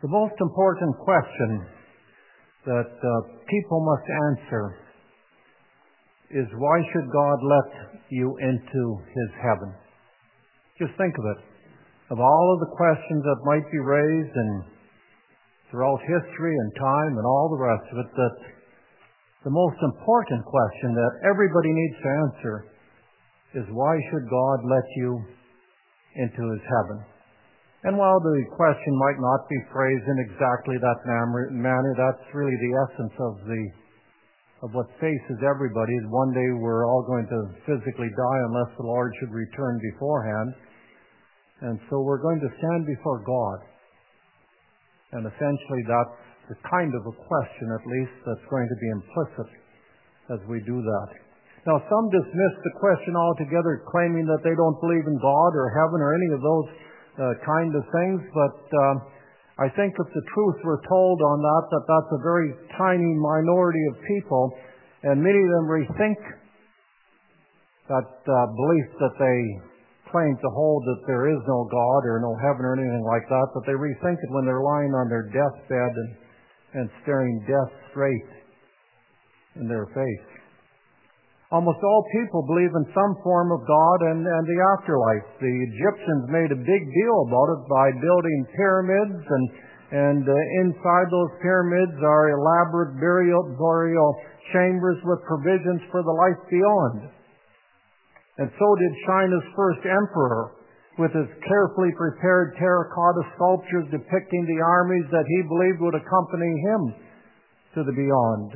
The most important question that people must answer is, why should God let you into His heaven? Just think of it. Of all of the questions that might be raised and throughout history and time and all the rest of it, that the most important question that everybody needs to answer is, why should God let you into His heaven? And while the question might not be phrased in exactly that manner, that's really the essence of what faces everybody. Is one day we're all going to physically die unless the Lord should return beforehand. And so we're going to stand before God. And essentially that's the kind of a question, at least, that's going to be implicit as we do that. Now, some dismiss the question altogether, claiming that they don't believe in God or heaven or any of those kind of things, but I think if the truth were told on that's a very tiny minority of people, and many of them rethink that belief that they claim to hold, that there is no God or no heaven or anything like that, but they rethink it when they're lying on their deathbed and staring death straight in their face. Almost all people believe in some form of God and the afterlife. The Egyptians made a big deal about it by building pyramids, and inside those pyramids are elaborate burial chambers with provisions for the life beyond. And so did China's first emperor, with his carefully prepared terracotta sculptures depicting the armies that he believed would accompany him to the beyond.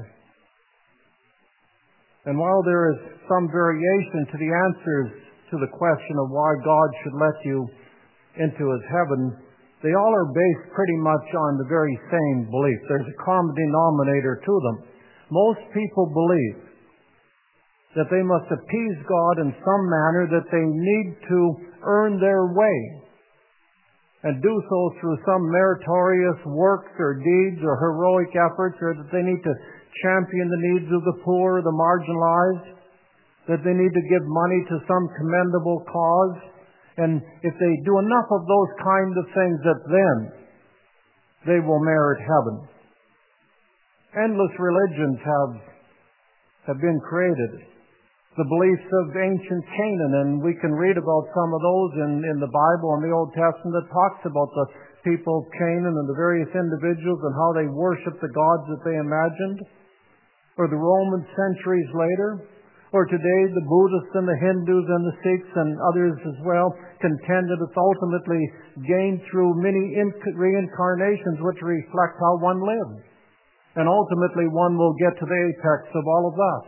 And while there is some variation to the answers to the question of why God should let you into His heaven, they all are based pretty much on the very same belief. There's a common denominator to them. Most people believe that they must appease God in some manner, that they need to earn their way, and do so through some meritorious works or deeds or heroic efforts, or that they need to champion the needs of the poor, the marginalized, that they need to give money to some commendable cause. And if they do enough of those kinds of things, that then they will merit heaven. Endless religions have been created. The beliefs of ancient Canaan, and we can read about some of those in the Bible and the Old Testament, that talks about the people of Canaan and the various individuals and how they worshiped the gods that they imagined. Or the Romans centuries later, or today the Buddhists and the Hindus and the Sikhs and others as well contend that it's ultimately gained through many reincarnations which reflect how one lives. And ultimately one will get to the apex of all of that.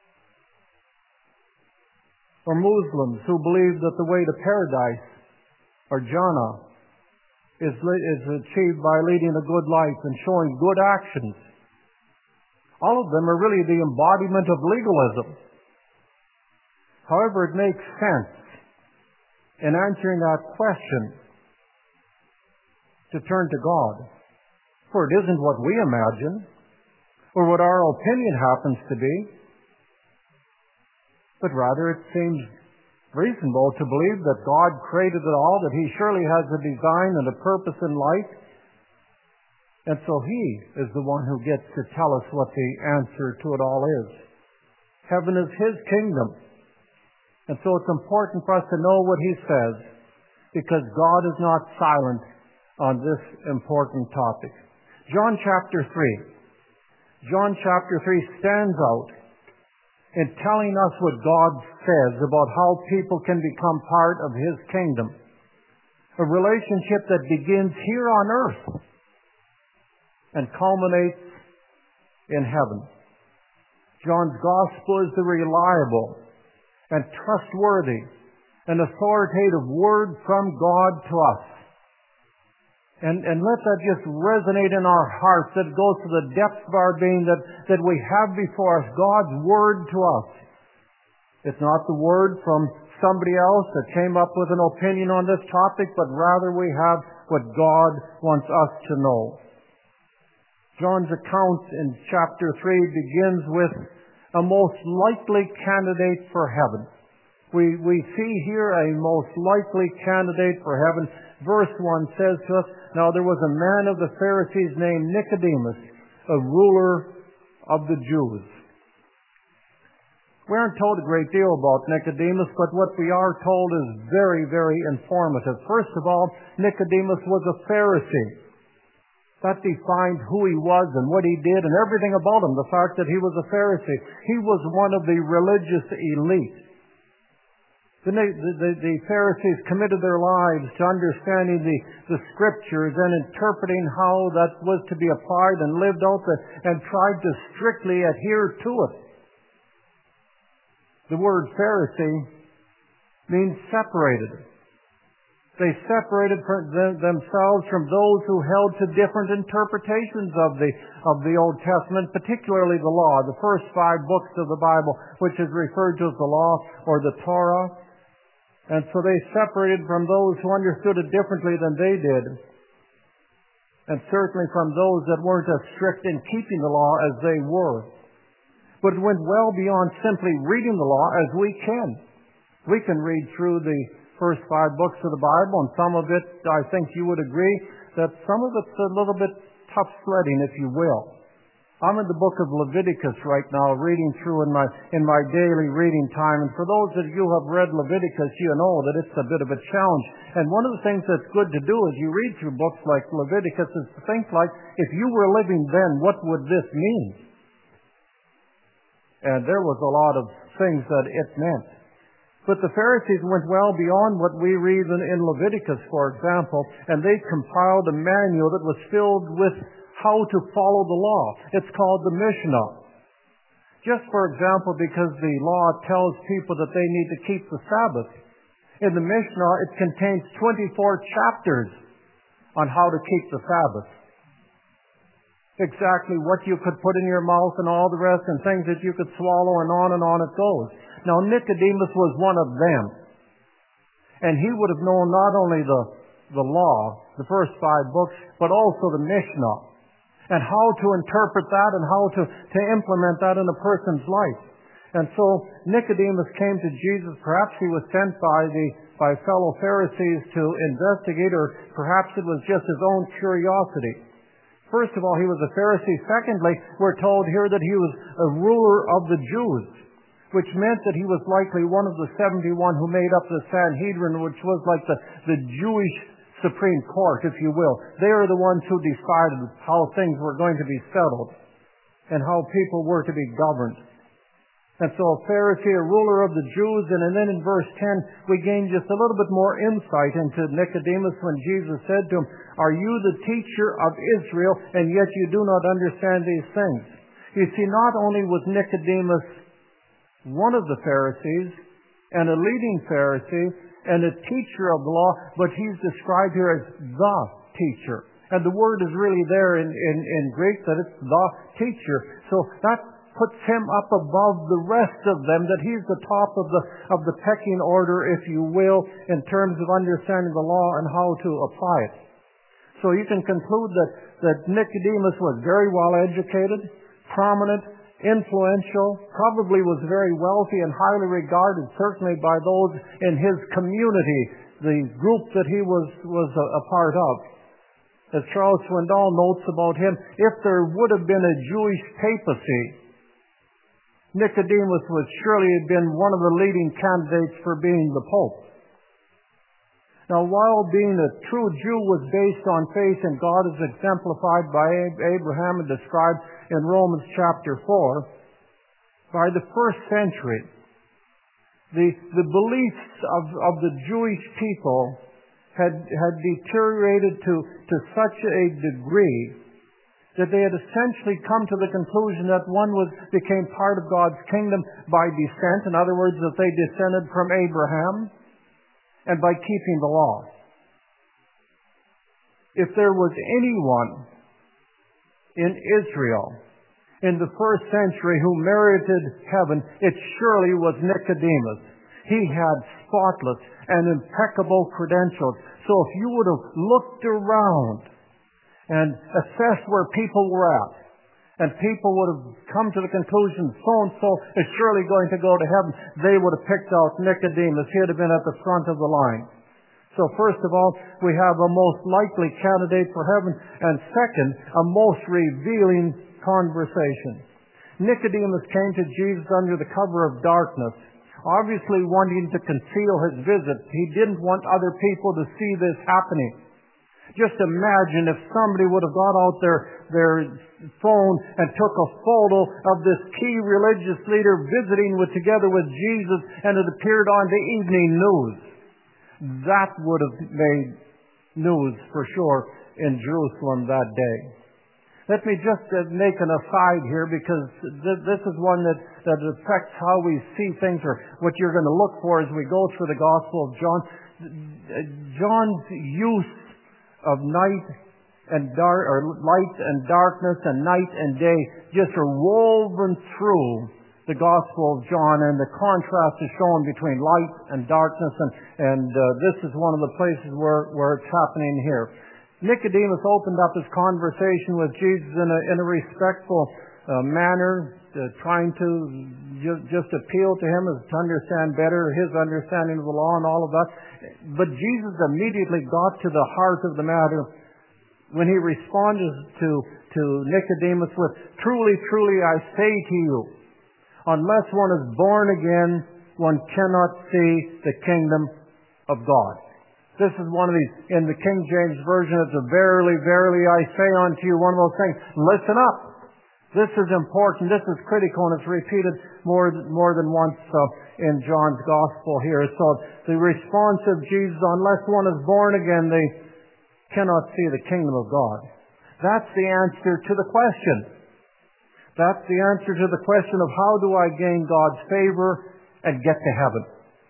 Or Muslims who believe that the way to paradise, or Jannah, is achieved by leading a good life and showing good actions. All of them are really the embodiment of legalism. However, it makes sense in answering that question to turn to God. For it isn't what we imagine or what our opinion happens to be, but rather it seems reasonable to believe that God created it all, that He surely has a design and a purpose in life. And so He is the one who gets to tell us what the answer to it all is. Heaven is His kingdom. And so it's important for us to know what He says, because God is not silent on this important topic. John chapter 3. John chapter 3 stands out in telling us what God says about how people can become part of His kingdom. A relationship that begins here on earth and culminates in heaven. John's gospel is the reliable and trustworthy and authoritative word from God to us. And let that just resonate in our hearts, that it goes to the depths of our being, that we have before us God's word to us. It's not the word from somebody else that came up with an opinion on this topic, but rather we have what God wants us to know. John's account in chapter 3 begins with a most likely candidate for heaven. We see here a most likely candidate for heaven. Verse 1 says to us, "Now there was a man of the Pharisees named Nicodemus, a ruler of the Jews." We aren't told a great deal about Nicodemus, but what we are told is very, very informative. First of all, Nicodemus was a Pharisee. That defined who he was and what he did and everything about him, the fact that he was a Pharisee. He was one of the religious elite. The Pharisees committed their lives to understanding the Scriptures and interpreting how that was to be applied and lived out and tried to strictly adhere to it. The word Pharisee means separated. They separated themselves from those who held to different interpretations of the Old Testament, particularly the law, the first 5 books of the Bible, which is referred to as the law or the Torah. And so they separated from those who understood it differently than they did, and certainly from those that weren't as strict in keeping the law as they were. But it went well beyond simply reading the law, as we can. We can read through the first 5 books of the Bible, and some of it, I think you would agree, that some of it's a little bit tough sledding, if you will. I'm in the book of Leviticus right now, reading through in my daily reading time. And for those of you who have read Leviticus, you know that it's a bit of a challenge. And one of the things that's good to do as you read through books like Leviticus is to think like, if you were living then, what would this mean? And there was a lot of things that it meant. But the Pharisees went well beyond what we read in Leviticus, for example, and they compiled a manual that was filled with how to follow the law. It's called the Mishnah. Just for example, because the law tells people that they need to keep the Sabbath. In the Mishnah, it contains 24 chapters on how to keep the Sabbath. Exactly what you could put in your mouth and all the rest, and things that you could swallow, and on it goes. Now, Nicodemus was one of them. And he would have known not only the law, the first 5 books, but also the Mishnah, and how to interpret that and how to implement that in a person's life. And so Nicodemus came to Jesus. Perhaps he was sent by fellow Pharisees to investigate, or perhaps it was just his own curiosity. First of all, he was a Pharisee. Secondly, we're told here that he was a ruler of the Jews, which meant that he was likely one of the 71 who made up the Sanhedrin, which was like the Jewish Supreme Court, if you will. They are the ones who decided how things were going to be settled and how people were to be governed. And so a Pharisee, a ruler of the Jews, and then in verse 10 we gain just a little bit more insight into Nicodemus when Jesus said to him, "Are you the teacher of Israel, and yet you do not understand these things?" You see, not only was Nicodemus one of the Pharisees and a leading Pharisee and a teacher of the law, but he's described here as the teacher. And the word is really there in Greek that it's the teacher. So that puts him up above the rest of them, that he's the top of the pecking order, if you will, in terms of understanding the law and how to apply it. So you can conclude that Nicodemus was very well educated, prominent, influential, probably was very wealthy and highly regarded, certainly by those in his community, the group that he was a part of. As Charles Swindoll notes about him, if there would have been a Jewish papacy, Nicodemus would surely have been one of the leading candidates for being the Pope. Now, while being a true Jew was based on faith in God as exemplified by Abraham and described in Romans chapter 4, by the first century, the beliefs of the Jewish people had deteriorated to such a degree that they had essentially come to the conclusion that one became part of God's kingdom by descent. In other words, that they descended from Abraham, and by keeping the law. If there was anyone in Israel in the first century who merited heaven, it surely was Nicodemus. He had spotless and impeccable credentials. So if you would have looked around and assessed where people were at, and people would have come to the conclusion so-and-so is surely going to go to heaven, they would have picked out Nicodemus. He would have been at the front of the line. So first of all, we have a most likely candidate for heaven, and second, a most revealing conversation. Nicodemus came to Jesus under the cover of darkness, obviously wanting to conceal his visit. He didn't want other people to see this happening. Just imagine if somebody would have got out their phone and took a photo of this key religious leader visiting together with Jesus, and it appeared on the evening news. That would have made news for sure in Jerusalem that day. Let me just make an aside here, because this is one that affects how we see things, or what you're going to look for as we go through the Gospel of John. John's use of night and light and darkness and night and day just are woven through the Gospel of John, and the contrast is shown between light and darkness, and this is one of the places where it's happening here. Nicodemus opened up his conversation with Jesus in a respectful manner, trying to just appeal to him to understand better his understanding of the law and all of that. But Jesus immediately got to the heart of the matter when he responded to Nicodemus with, "Truly, truly, I say to you, unless one is born again, one cannot see the kingdom of God." This is one of these, in the King James Version, it's a "verily, verily, I say unto you," one of those things. Listen up. This is important. This is critical, and it's repeated more than once in John's Gospel here. So the response of Jesus, unless one is born again, they cannot see the kingdom of God. That's the answer to the question. That's the answer to the question of how do I gain God's favor and get to heaven.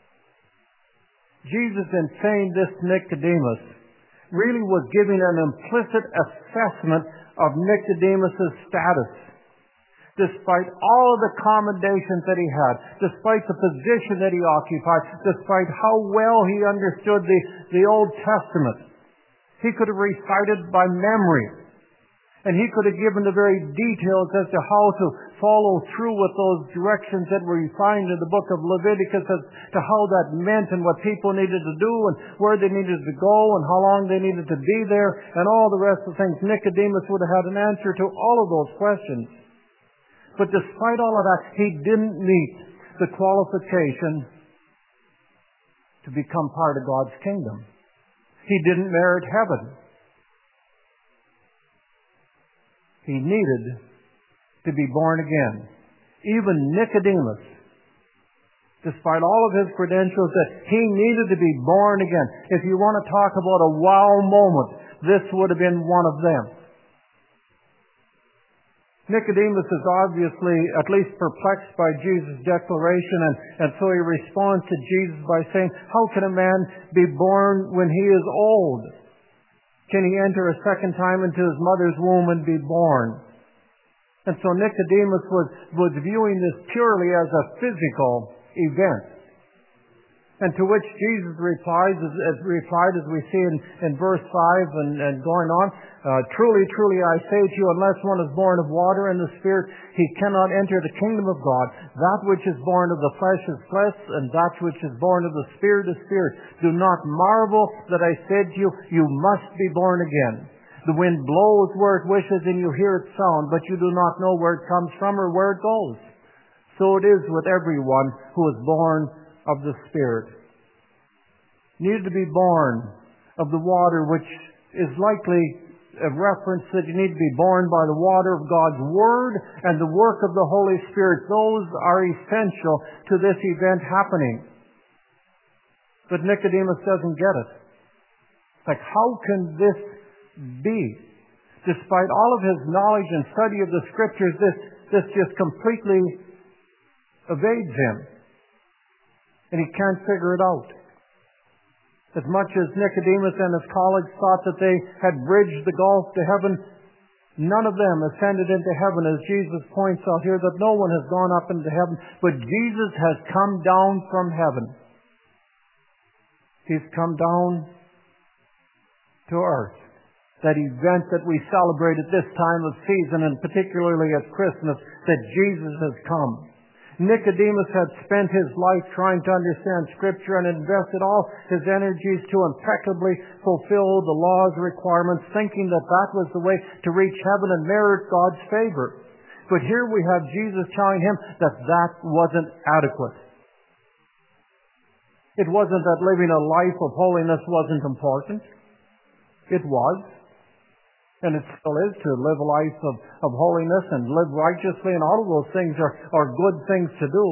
Jesus, in saying this to Nicodemus, really was giving an implicit assessment of Nicodemus' status. Despite all of the commendations that he had, despite the position that he occupied, despite how well he understood the Old Testament, he could have recited by memory, and he could have given the very details as to how to follow through with those directions that we find in the book of Leviticus as to how that meant and what people needed to do and where they needed to go and how long they needed to be there and all the rest of things. Nicodemus would have had an answer to all of those questions. But despite all of that, he didn't meet the qualification to become part of God's kingdom. He didn't merit heaven. He needed to be born again. Even Nicodemus, despite all of his credentials, that he needed to be born again. If you want to talk about a wow moment, this would have been one of them. Nicodemus is obviously at least perplexed by Jesus' declaration, and so he responds to Jesus by saying, "How can a man be born when he is old? Can he enter a second time into his mother's womb and be born?" And so Nicodemus was viewing this purely as a physical event. And to which Jesus replied, as we see in verse 5 and going on, "Truly, truly, I say to you, unless one is born of water and the Spirit, he cannot enter the kingdom of God. That which is born of the flesh is flesh, and that which is born of the Spirit is spirit. Do not marvel that I said to you, you must be born again. The wind blows where it wishes, and you hear its sound, but you do not know where it comes from or where it goes. So it is with everyone who is born of the Spirit." Needed to be born of the water, which is likely a reference that you need to be born by the water of God's Word and the work of the Holy Spirit. Those are essential to this event happening. But Nicodemus doesn't get it. Like, how can this be? Despite all of his knowledge and study of the Scriptures, this just completely evades him. And he can't figure it out. As much as Nicodemus and his colleagues thought that they had bridged the gulf to heaven, none of them ascended into heaven, as Jesus points out here, that no one has gone up into heaven, but Jesus has come down from heaven. He's come down to earth. that event that we celebrate at this time of season, and particularly at Christmas, that Jesus has come. Nicodemus had spent his life trying to understand Scripture and invested all his energies to impeccably fulfill the law's requirements, thinking that that was the way to reach heaven and merit God's favor. But here we have Jesus telling him that that wasn't adequate. It wasn't that living a life of holiness wasn't important. It was. And it still is, to live a life of holiness and live righteously, and all of those things are good things to do.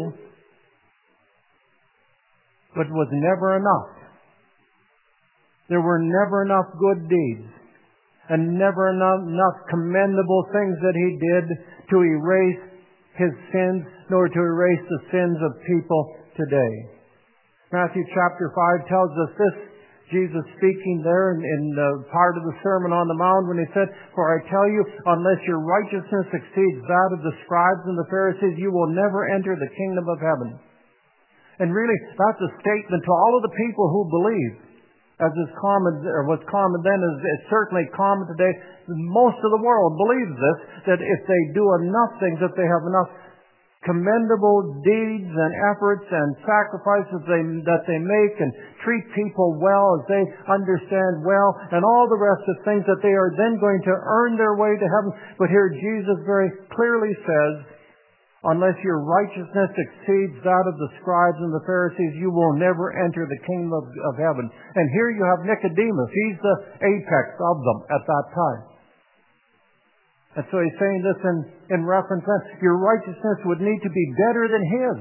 But it was never enough. There were never enough good deeds and never enough commendable things that he did to erase his sins, nor to erase the sins of people today. Matthew chapter 5 tells us this. Jesus speaking there in part of the Sermon on the Mount when he said, "For I tell you, unless your righteousness exceeds that of the scribes and the Pharisees, you will never enter the kingdom of heaven." And really, that's a statement to all of the people who believe, as is common, or was common then, is certainly common today. Most of the world believes this, that if they do enough things, that they have enough commendable deeds and efforts and sacrifices that they make, and treat people well as they understand well, and all the rest of things, that they are then going to earn their way to heaven. But here Jesus very clearly says, unless your righteousness exceeds that of the scribes and the Pharisees, you will never enter the kingdom of heaven. And here you have Nicodemus. He's the apex of them at that time. And so he's saying this in reference to your righteousness would need to be better than his.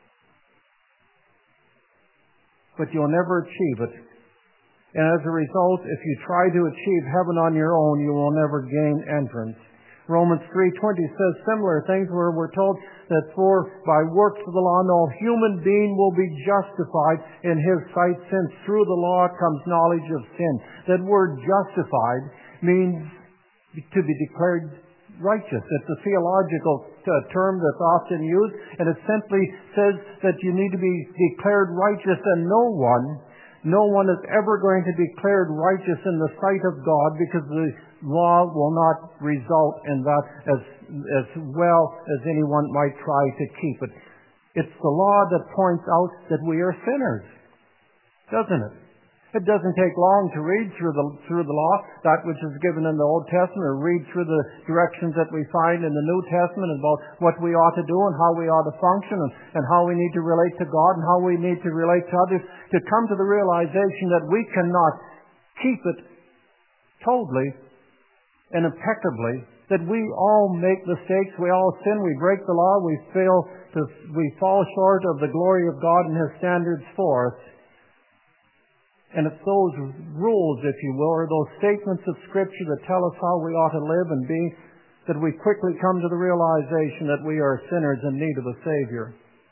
But you'll never achieve it. And as a result, if you try to achieve heaven on your own, you will never gain entrance. Romans 3:20 says similar things, where we're told that for by works of the law no human being will be justified in his sight, since through the law comes knowledge of sin. That word justified means to be declared righteous. It's a theological term that's often used, and it simply says that you need to be declared righteous, and no one is ever going to be declared righteous in the sight of God, because the law will not result in that as well as anyone might try to keep it. It's the law that points out that we are sinners, doesn't it? It doesn't take long to read through the law, that which is given in the Old Testament, or read through the directions that we find in the New Testament about what we ought to do and how we ought to function, and how we need to relate to God and how we need to relate to others, to come to the realization that we cannot keep it totally and impeccably, that we all make mistakes, we all sin, we break the law, we fall short of the glory of God and His standards for us. And it's those rules, if you will, or those statements of Scripture that tell us how we ought to live and be, that we quickly come to the realization that we are sinners in need of a Savior.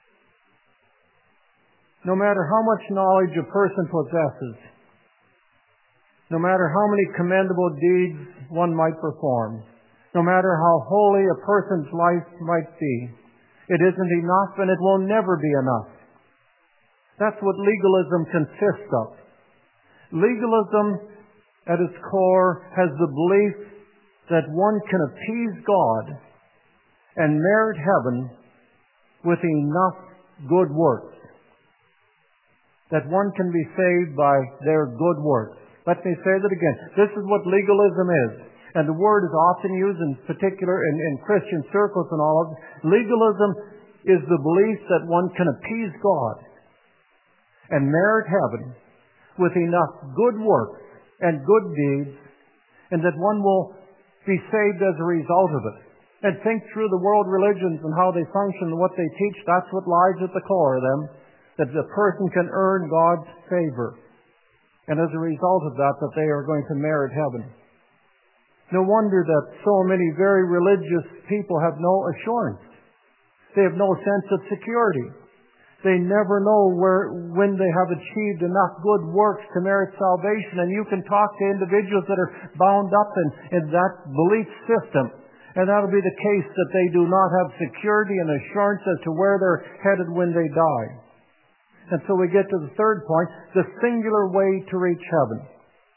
No matter how much knowledge a person possesses, no matter how many commendable deeds one might perform, no matter how holy a person's life might be, it isn't enough, and it will never be enough. That's what legalism consists of. Legalism, at its core, has the belief that one can appease God and merit heaven with enough good works. That one can be saved by their good works. Let me say that again. This is what legalism is. And the word is often used in particular in Christian circles and all of it. Legalism is the belief that one can appease God and merit heaven with enough good works and good deeds, and that one will be saved as a result of it. And think through the world religions and how they function and what they teach. That's what lies at the core of them, that the person can earn God's favor. And as a result of that they are going to merit heaven. No wonder that so many very religious people have no assurance. They have no sense of security. They never know when they have achieved enough good works to merit salvation. And you can talk to individuals that are bound up in that belief system, and that'll be the case, that they do not have security and assurance as to where they're headed when they die. And so we get to the third point, the singular way to reach heaven.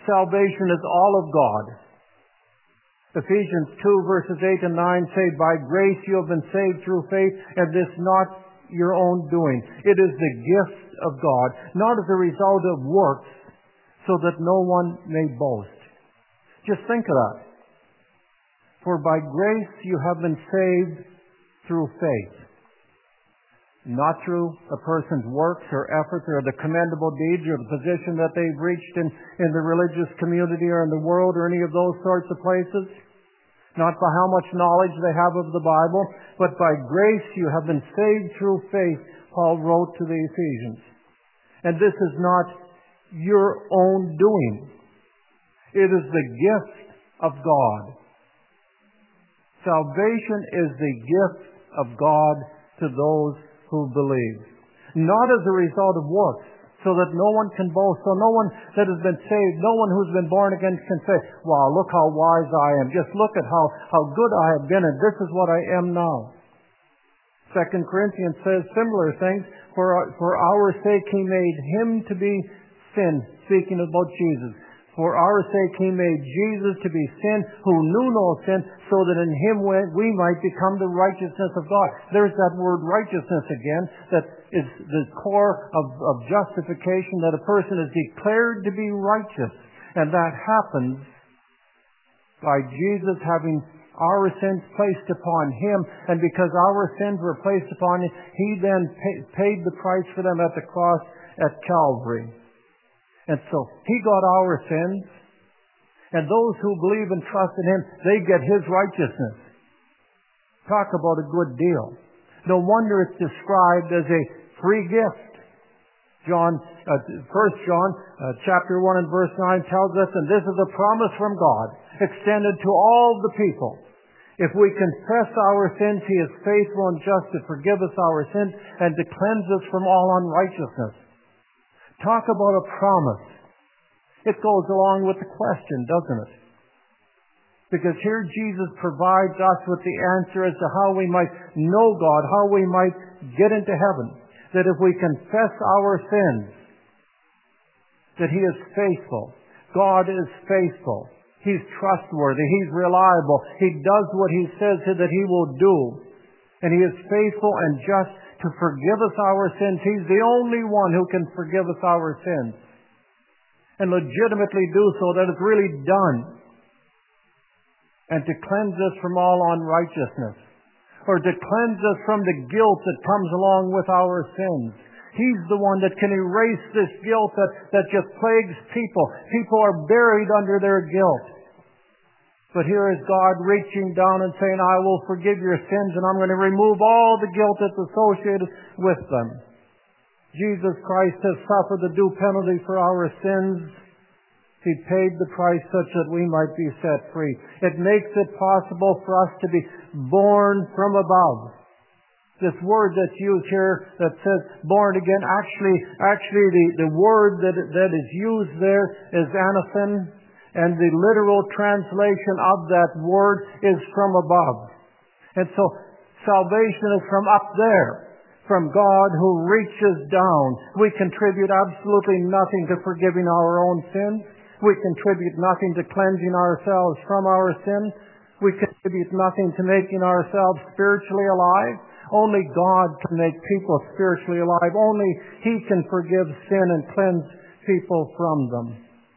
salvation is all of God. Ephesians 2 verses 8 and 9 say, "By grace you have been saved through faith, and this not your own doing. It is the gift of God, not as a result of works, so that no one may boast." Just think of that. For by grace you have been saved through faith. Not through a person's works or efforts or the commendable deeds or the position that they've reached in the religious community or in the world or any of those sorts of places. Not by how much knowledge they have of the Bible, but by grace you have been saved through faith, Paul wrote to the Ephesians. And this is not your own doing. It is the gift of God. Salvation is the gift of God to those who believe. Not as a result of works, so that no one can boast. So no one that has been saved, no one who's been born again can say, "Wow, look how wise I am. Just look at how good I have been, and this is what I am now." 2 Corinthians says similar things. For our sake he made him to be sin, speaking about Jesus. For our sake he made Jesus to be sin, who knew no sin, so that in him we might become the righteousness of God. There's that word righteousness again, that is the core of justification, that a person is declared to be righteous. And that happens by Jesus having our sins placed upon him. And because our sins were placed upon him, he then paid the price for them at the cross at Calvary. And so he got our sins, and those who believe and trust in him, they get his righteousness. Talk about a good deal. No wonder it's described as a free gift. 1 John chapter 1 and verse 9 tells us, "And this is a promise from God, extended to all the people. If we confess our sins, he is faithful and just to forgive us our sins and to cleanse us from all unrighteousness." Talk about a promise. It goes along with the question, doesn't it? Because here Jesus provides us with the answer as to how we might know God, how we might get into heaven. That if we confess our sins, that he is faithful. God is faithful. He's trustworthy. He's reliable. He does what he says that he will do. And he is faithful and just to forgive us our sins. He's the only one who can forgive us our sins. And legitimately do so, that it's really done. And to cleanse us from all unrighteousness. Or to cleanse us from the guilt that comes along with our sins. He's the one that can erase this guilt that just plagues people. People are buried under their guilt. But here is God reaching down and saying, "I will forgive your sins, and I'm going to remove all the guilt that's associated with them." Jesus Christ has suffered the due penalty for our sins. He paid the price such that we might be set free. It makes it possible for us to be born from above. This word that's used here that says born again, actually the word that is used there is anathen. And the literal translation of that word is from above. And so salvation is from up there, from God who reaches down. We contribute absolutely nothing to forgiving our own sins. We contribute nothing to cleansing ourselves from our sin. We contribute nothing to making ourselves spiritually alive. Only God can make people spiritually alive. Only he can forgive sin and cleanse people from them.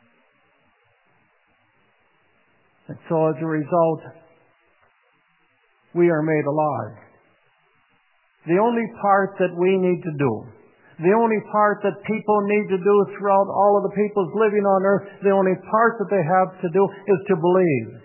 And so as a result, we are made alive. The only part that we need to do, the only part that people need to do throughout all of the peoples living on earth, the only part that they have to do is to believe.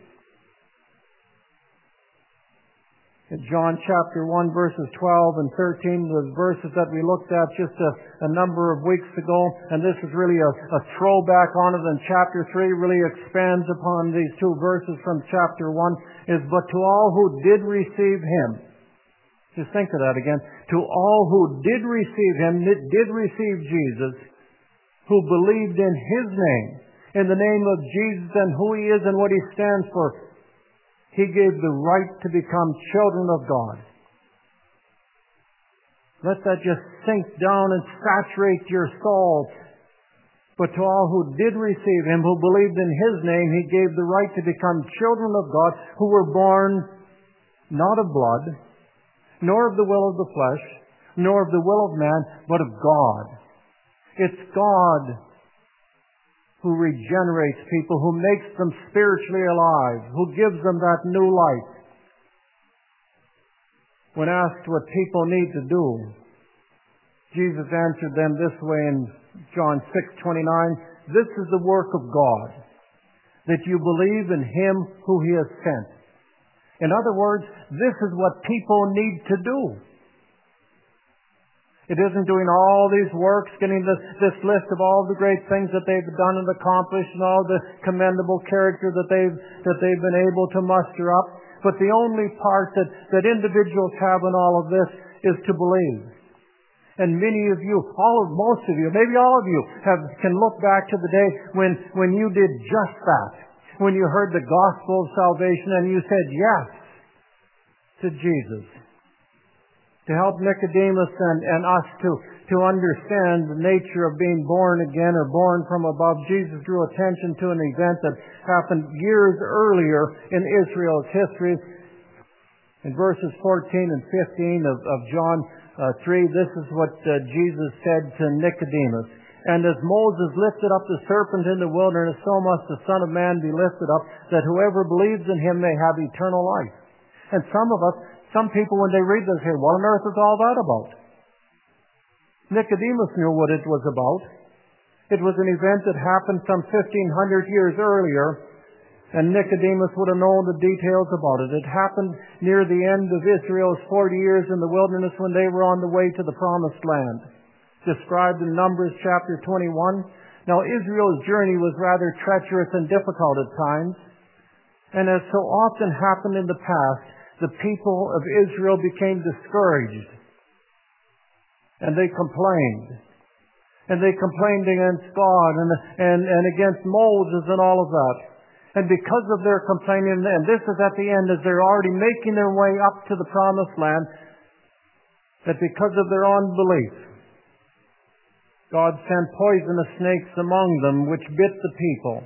In John chapter 1, verses 12 and 13, the verses that we looked at just a number of weeks ago, and this is really a throwback on it, and chapter 3 really expands upon these two verses from chapter 1, is, "But to all who did receive him," just think of that again, "to all who did receive him," did receive Jesus, "who believed in his name," in the name of Jesus and who he is and what he stands for, he gave the right to become children of God. Let that just sink down and saturate your soul. But to all who did receive Him, who believed in His name, He gave the right to become children of God, who were born not of blood, nor of the will of the flesh, nor of the will of man, but of God. It's God who regenerates people, who makes them spiritually alive, who gives them that new life. When asked what people need to do, Jesus answered them this way in John 6:29, "This is the work of God, that you believe in Him who He has sent." In other words, this is what people need to do. It isn't doing all these works, getting this list of all the great things that they've done and accomplished and all the commendable character that they've been able to muster up. But the only part that individuals have in all of this is to believe. And many of you, most of you, maybe all of you, can look back to the day when you did just that. When you heard the gospel of salvation and you said yes to Jesus. To help Nicodemus and us to understand the nature of being born again or born from above, Jesus drew attention to an event that happened years earlier in Israel's history. In verses 14 and 15 of John 3, this is what Jesus said to Nicodemus. "And as Moses lifted up the serpent in the wilderness, so must the Son of Man be lifted up, that whoever believes in Him may have eternal life." And some people, when they read this, say, "What on earth is all that about?" Nicodemus knew what it was about. It was an event that happened some 1,500 years earlier, and Nicodemus would have known the details about it. It happened near the end of Israel's 40 years in the wilderness when they were on the way to the Promised Land, described in Numbers chapter 21. Now, Israel's journey was rather treacherous and difficult at times, and as so often happened in the past, the people of Israel became discouraged, and they complained. And they complained against God and against Moses and all of that. And because of their complaining, and this is at the end as they're already making their way up to the Promised Land, that because of their unbelief, God sent poisonous snakes among them which bit the people.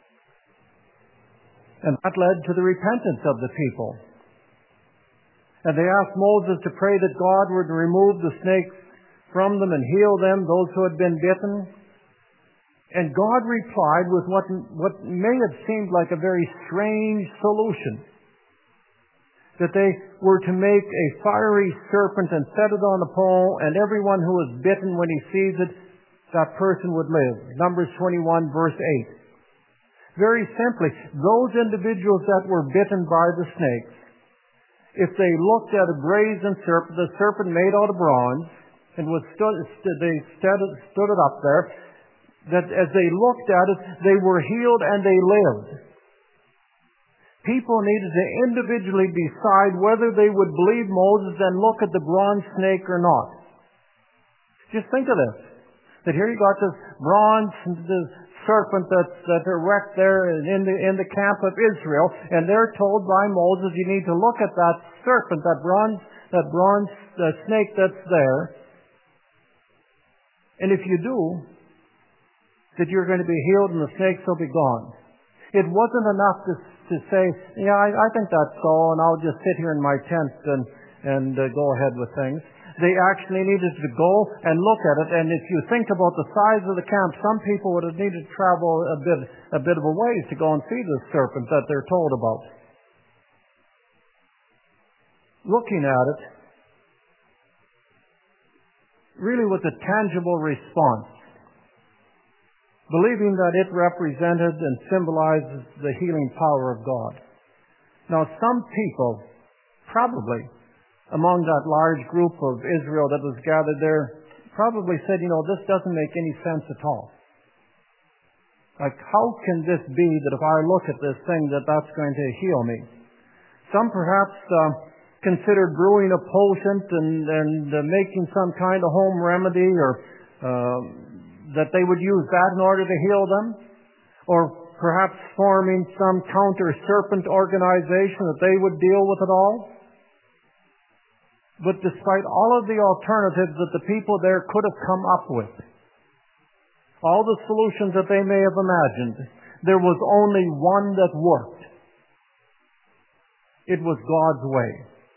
And that led to the repentance of the people. And they asked Moses to pray that God would remove the snakes from them and heal them, those who had been bitten. And God replied with what may have seemed like a very strange solution. That they were to make a fiery serpent and set it on a pole, and everyone who was bitten, when he sees it, that person would live. Numbers 21, verse 8. Very simply, those individuals that were bitten by the snakes, if they looked at a brazen serpent, the serpent made out of bronze, and they stood it up there, that as they looked at it, they were healed and they lived. People needed to individually decide whether they would believe Moses and look at the bronze snake or not. Just think of this. That here you got this bronze serpent that's erect there in the camp of Israel, and they're told by Moses, you need to look at that serpent, that bronze snake that's there. And if you do, that you're going to be healed and the snakes will be gone. It wasn't enough to say, yeah, I think that's so, and I'll just sit here in my tent and go ahead with things. They actually needed to go and look at it, and if you think about the size of the camp, some people would have needed to travel a bit of a ways to go and see this serpent that they're told about. Looking at it, really with a tangible response, believing that it represented and symbolizes the healing power of God. Now, some people, probably among that large group of Israel that was gathered there, probably said, this doesn't make any sense at all. Like, how can this be that if I look at this thing that's going to heal me? Some perhaps considered brewing a potion and making some kind of home remedy, or that they would use that in order to heal them, or perhaps forming some counter-serpent organization that they would deal with it all. But despite all of the alternatives that the people there could have come up with, all the solutions that they may have imagined, there was only one that worked. It was God's way.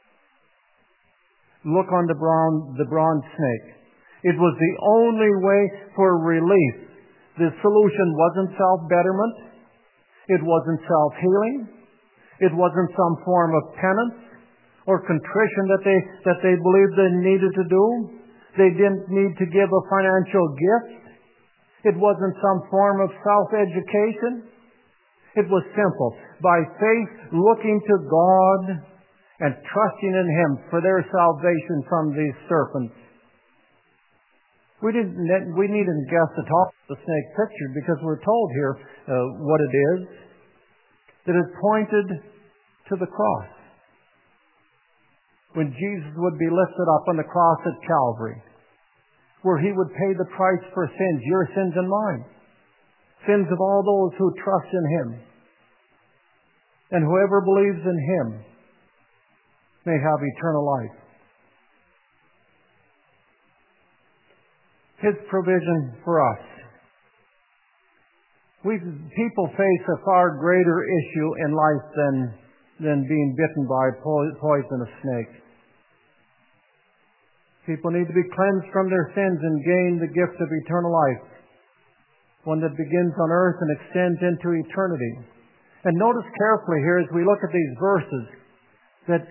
Look on the bronze snake. It was the only way for relief. The solution wasn't self-betterment. It wasn't self-healing. It wasn't some form of penance or contrition that they believed they needed to do. They didn't need to give a financial gift. It wasn't some form of self-education. It was simple. By faith, looking to God and trusting in Him for their salvation from these serpents. We needn't guess at all the snake picture, because we're told here what it is. That it pointed to the cross. When Jesus would be lifted up on the cross at Calvary, where He would pay the price for sins, your sins and mine, sins of all those who trust in Him. And whoever believes in Him may have eternal life. His provision for us. People face a far greater issue in life than being bitten by a poisonous snake. People need to be cleansed from their sins and gain the gift of eternal life, one that begins on earth and extends into eternity. And notice carefully here as we look at these verses that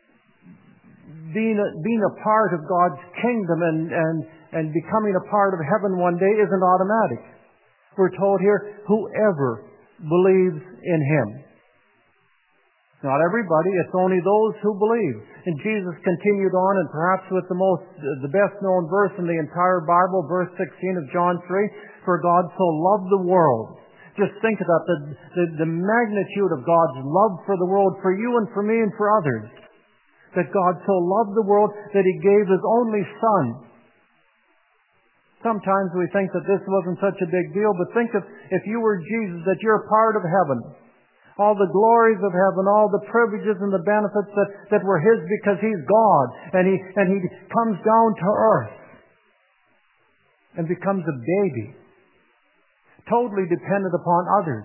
being a part of God's kingdom and becoming a part of heaven one day isn't automatic. We're told here, whoever believes in Him. Not everybody, it's only those who believe. And Jesus continued on, and perhaps with the best known verse in the entire Bible, verse 16 of John 3, for God so loved the world. Just think of that, the magnitude of God's love for the world, for you and for me and for others. That God so loved the world that He gave His only Son. Sometimes we think that this wasn't such a big deal, but think of if you were Jesus, that you're part of heaven. All the glories of heaven, all the privileges and the benefits that were His because He's God. And He comes down to earth and becomes a baby, totally dependent upon others.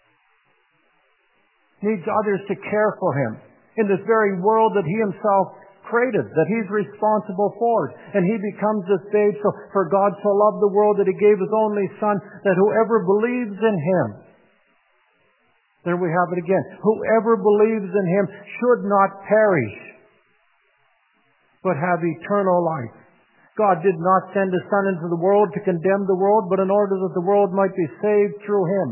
Needs others to care for Him in this very world that He Himself created, that He's responsible for it. And He becomes this babe. So for God so loved the world that He gave His only Son, that whoever believes in Him, there we have it again, whoever believes in Him should not perish, but have eternal life. God did not send His Son into the world to condemn the world, but in order that the world might be saved through Him.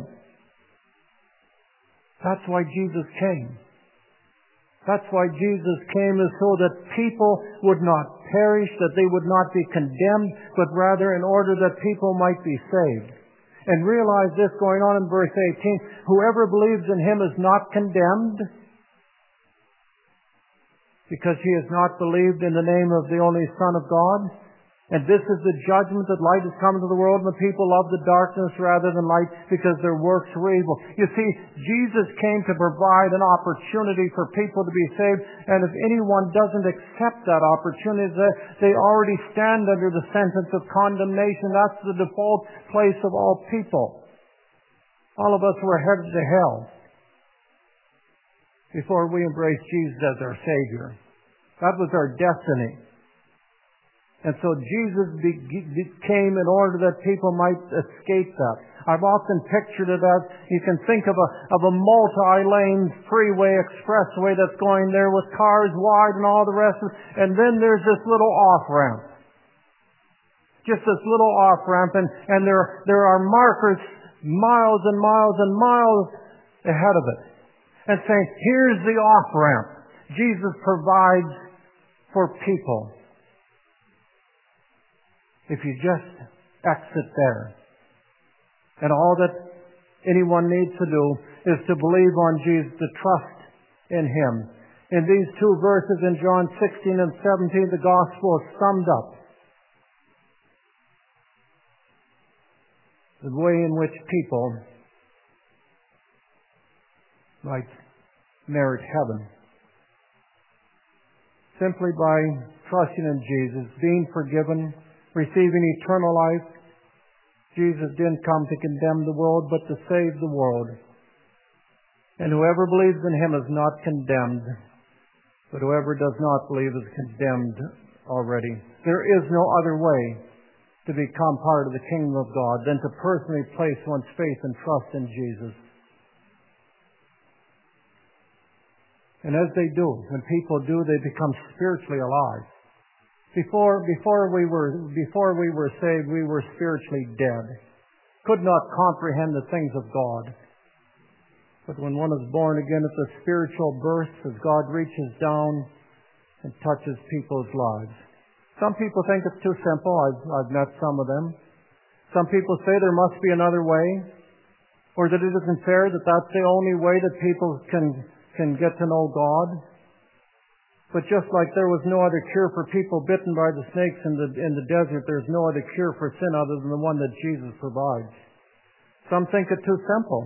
That's why Jesus came. That's why Jesus came, is so that people would not perish, that they would not be condemned, but rather in order that people might be saved. And realize this going on in verse 18, whoever believes in Him is not condemned, because he has not believed in the name of the only Son of God. And this is the judgment, that light has come into the world, and the people love the darkness rather than light, because their works were evil. You see, Jesus came to provide an opportunity for people to be saved, and if anyone doesn't accept that opportunity, they already stand under the sentence of condemnation. That's the default place of all people. All of us were headed to hell before we embraced Jesus as our Savior. That was our destiny. And so Jesus came in order that people might escape that. I've often pictured it as, you can think of a multi-lane freeway expressway that's going there with cars wide and all the rest of it. And then there's this little off-ramp. Just this little off-ramp. And there are markers miles and miles and miles ahead of it. And saying, here's the off-ramp. Jesus provides for people. If you just exit there. And all that anyone needs to do is to believe on Jesus, to trust in Him. In these two verses in John 16 and 17, the gospel is summed up. The way in which people might merit heaven. Simply by trusting in Jesus, being forgiven, receiving eternal life, Jesus didn't come to condemn the world, but to save the world. And whoever believes in Him is not condemned, but whoever does not believe is condemned already. There is no other way to become part of the kingdom of God than to personally place one's faith and trust in Jesus. And as they do, when people do, they become spiritually alive. Before we were saved, we were spiritually dead. Could not comprehend the things of God. But when one is born again, it's a spiritual birth as God reaches down and touches people's lives. Some people think it's too simple. I've met some of them. Some people say there must be another way, or that it isn't fair that that's the only way that people can get to know God. But just like there was no other cure for people bitten by the snakes in the desert, there's no other cure for sin other than the one that Jesus provides. Some think it too simple.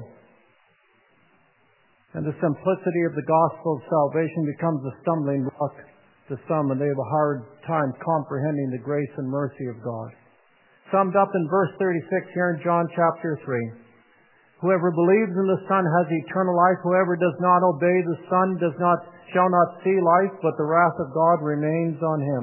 And the simplicity of the gospel of salvation becomes a stumbling block to some, and they have a hard time comprehending the grace and mercy of God. Summed up in verse 36 here in John chapter 3. Whoever believes in the Son has eternal life. Whoever does not obey the Son shall not see life, but the wrath of God remains on him.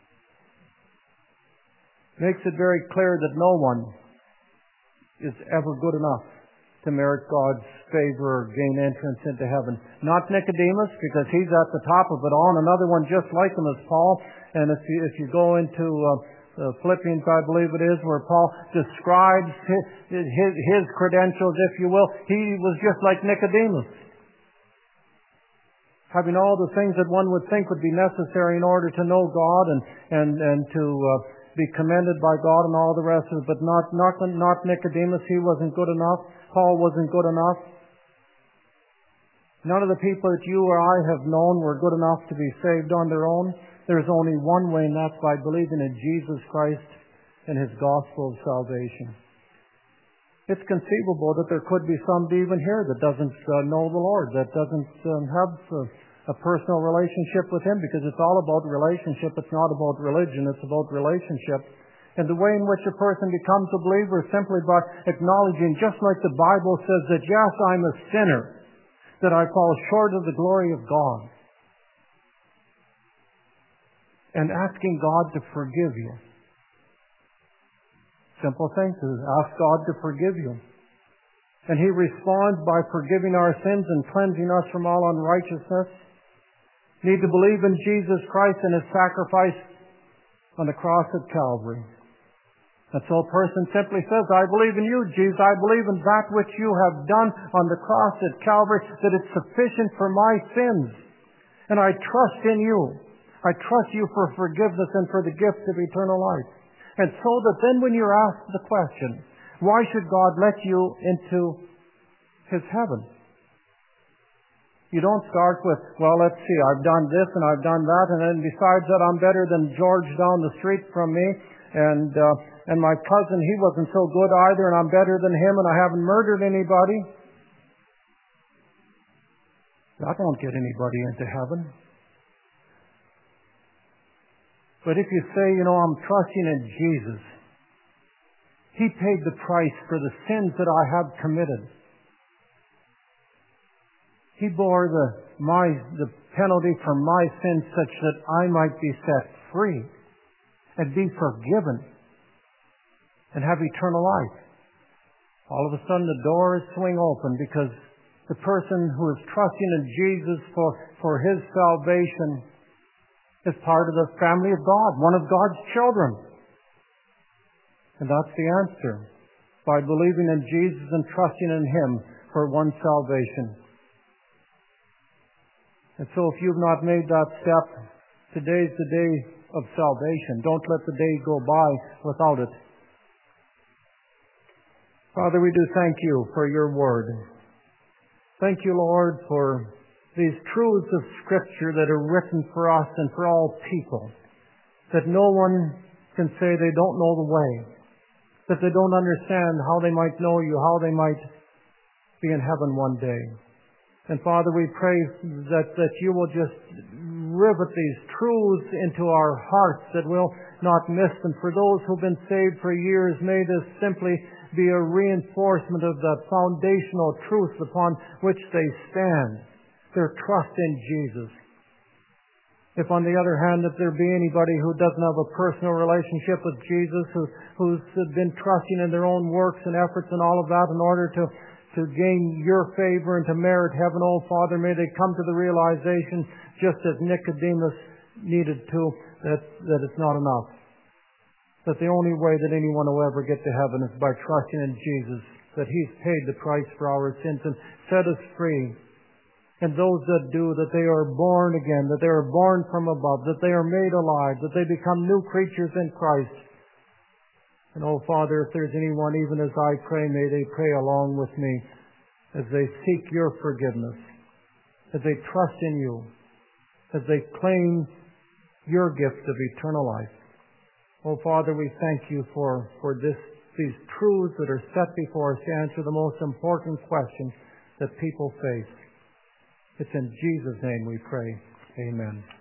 Makes it very clear that no one is ever good enough to merit God's favor or gain entrance into heaven. Not Nicodemus, because he's at the top of it all, and another one just like him is Paul. And if you go into Philippians, I believe it is, where Paul describes his credentials, if you will, he was just like Nicodemus, having all the things that one would think would be necessary in order to know God and to be commended by God and all the rest of it, but not Nicodemus. He wasn't good enough. Paul wasn't good enough. None of the people that you or I have known were good enough to be saved on their own. There's only one way, and that's by believing in Jesus Christ and His gospel of salvation. It's conceivable that there could be somebody even here that doesn't know the Lord, that doesn't have a personal relationship with Him, because it's all about relationship. It's not about religion. It's about relationship. And the way in which a person becomes a believer is simply by acknowledging, just like the Bible says, that yes, I'm a sinner, that I fall short of the glory of God, and asking God to forgive you. Simple thing to ask God to forgive you. And He responds by forgiving our sins and cleansing us from all unrighteousness. You need to believe in Jesus Christ and His sacrifice on the cross at Calvary. And so a person simply says, I believe in you, Jesus. I believe in that which you have done on the cross at Calvary, that it's sufficient for my sins. And I trust in you. I trust you for forgiveness and for the gift of eternal life. And so that then when you're asked the question, why should God let you into His heaven? You don't start with, well, let's see, I've done this and I've done that, and then besides that, I'm better than George down the street from me, and my cousin, he wasn't so good either, and I'm better than him, and I haven't murdered anybody. That won't get anybody into heaven. But if you say, I'm trusting in Jesus, He paid the price for the sins that I have committed. He bore the penalty for my sins such that I might be set free and be forgiven and have eternal life. All of a sudden the doors swing open, because the person who is trusting in Jesus for his salvation is part of the family of God, one of God's children. And that's the answer, by believing in Jesus and trusting in Him for one's salvation. And so if you've not made that step, today's the day of salvation. Don't let the day go by without it. Father, we do thank You for Your Word. Thank You, Lord, for these truths of Scripture that are written for us and for all people, that no one can say they don't know the way, that they don't understand how they might know You, how they might be in heaven one day. And Father, we pray that You will just rivet these truths into our hearts that we'll not miss them. For those who've been saved for years, may this simply be a reinforcement of the foundational truths upon which they stand, their trust in Jesus. If, on the other hand, that there be anybody who doesn't have a personal relationship with Jesus, who's been trusting in their own works and efforts and all of that in order to gain your favor and to merit heaven, oh Father, may they come to the realization, just as Nicodemus needed to, that it's not enough. That the only way that anyone will ever get to heaven is by trusting in Jesus, that He's paid the price for our sins and set us free. And those that do, that they are born again, that they are born from above, that they are made alive, that they become new creatures in Christ. And oh Father, if there's anyone, even as I pray, may they pray along with me as they seek your forgiveness, as they trust in you, as they claim your gift of eternal life. Oh Father, we thank you for these truths that are set before us to answer the most important questions that people face. It's in Jesus' name we pray. Amen.